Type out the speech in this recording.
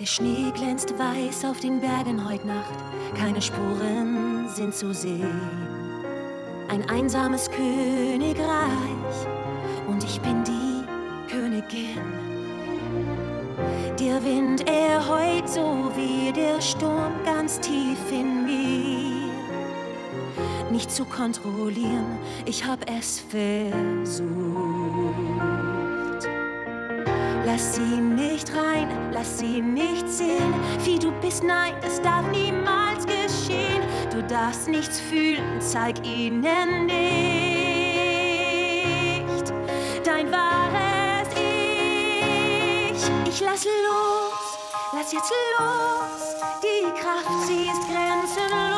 Der Schnee glänzt weiß auf den Bergen heut Nacht, keine Spuren sind zu sehen. Ein einsames Königreich und ich bin die Königin. Der Wind, er heult so wie der Sturm ganz tief in mir. Nicht zu kontrollieren, ich hab es versucht. Lass sie nicht rein, lass sie nicht sehen, wie du bist, nein, das darf niemals geschehen. Du darfst nichts fühlen, zeig ihnen nicht dein wahres Ich. Ich lass los, lass jetzt los, die Kraft, sie ist grenzenlos.